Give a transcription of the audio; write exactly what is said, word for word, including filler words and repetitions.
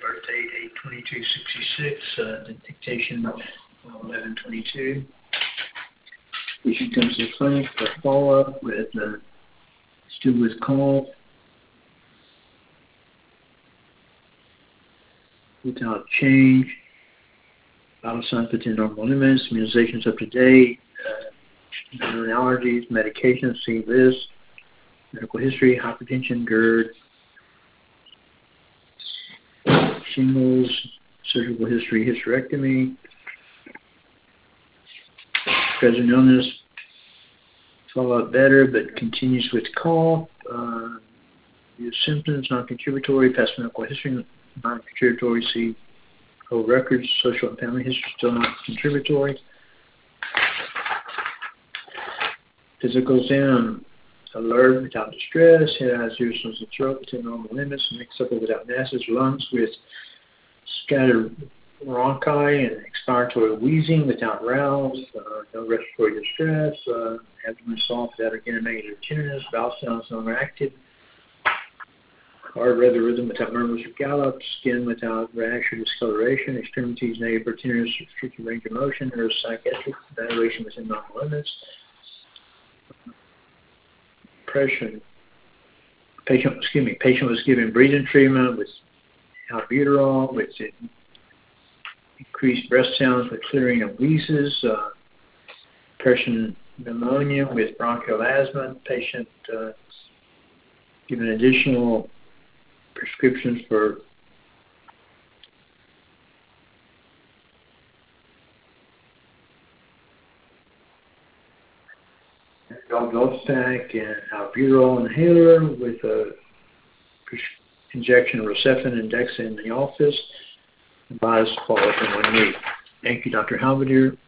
birth date eight twenty-two sixty-six, uh, the dictation eleven twenty-two. Patient comes to the clinic for follow-up with uh, still with cough, without change, vital signs within normal limits, immunizations up to date, uh, known allergies, medications, see list, medical history, hypertension, GERD, shingles, surgical history, hysterectomy, present illness, follow up better but continues with cough, uh, symptoms, non-contributory, past medical history, non-contributory, see whole records, social and family history, still not contributory. Physical exam, alert without distress, head has useless and throat within normal limits, mixed up without masses, lungs with scattered bronchi and expiratory wheezing without rouse, uh, no respiratory distress, uh, abdomen soft without again negative tenderness, valve sounds non-reactive, heart regular rhythm without murmurs or gallop, skin without rash or discoloration, extremities negative for tenderness, restricted range of motion, or psychiatric evaluation within normal limits. Depression. Patient, excuse me, patient was given breathing treatment with albuterol, with increased breath sounds with clearing of wheezes, uh, depression pneumonia with bronchial asthma. Patient uh, given additional prescriptions for Dolgostac and albuterol inhaler with a injection of Rocephin and Dexa in the office. Advised to follow up in one week. Thank you, Doctor Halberdier.